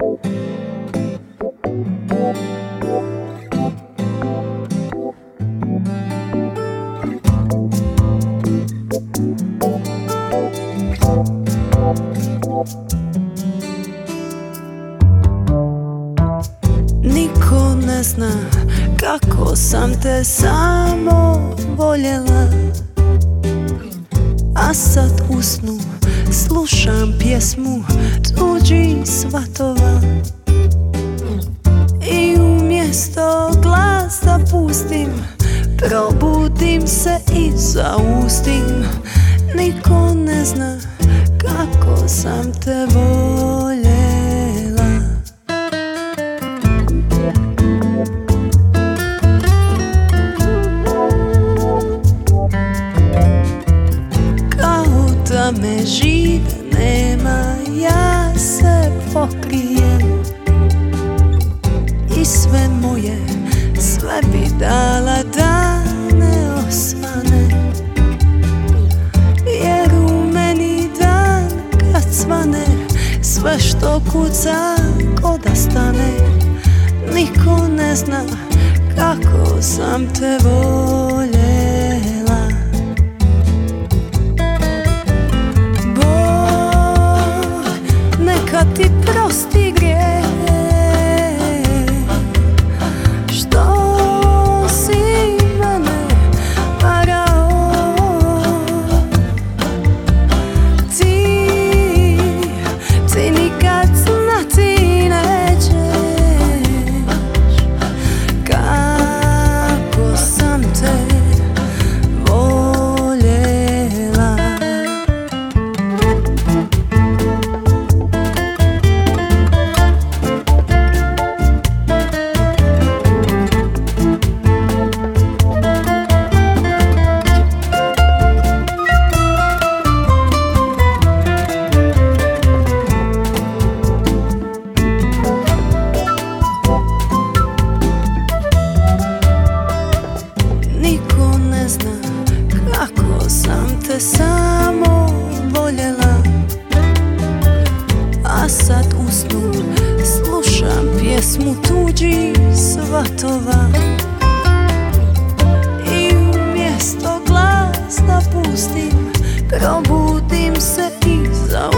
Niko ne zna kako sam te samo voljela, a sad u snu slušam pjesmu tuđih svatova. I umjesto glas da pustim, probudim se i zaustim. Niko ne zna kako sam te voljela. Kao da me žive nema, ja se pokrijem i sve moje, sve bi dala da ne osvane. Jer u meni dan kad svane, sve što kuca ko da stane. Niko ne zna kako sam te voljela. Bog neka ti prosti grijeh što si mene varao. Ti nikad znati nećeš kako sam te voljela. Niko ne zna kako sam te samo voljela, a sad u snu slušam pjesmu tuđih svatova. I umjesto glas da pustim, probudim se i zaustim.